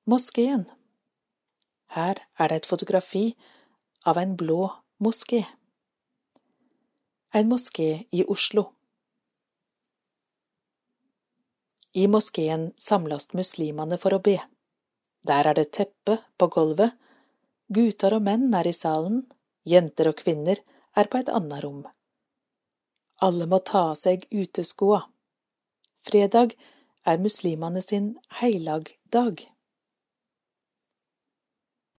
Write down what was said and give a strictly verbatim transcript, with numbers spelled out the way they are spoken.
Moskeen. Her er det et fotografi av en blå moské. En moské i Oslo. I moskeen samles muslimene for å be. Der er det teppe på gulvet, gutter og menn er i salen, jenter og kvinner er på et annet rom. Alle må ta av seg uteskoa. Fredag er muslimene sin heilag dag.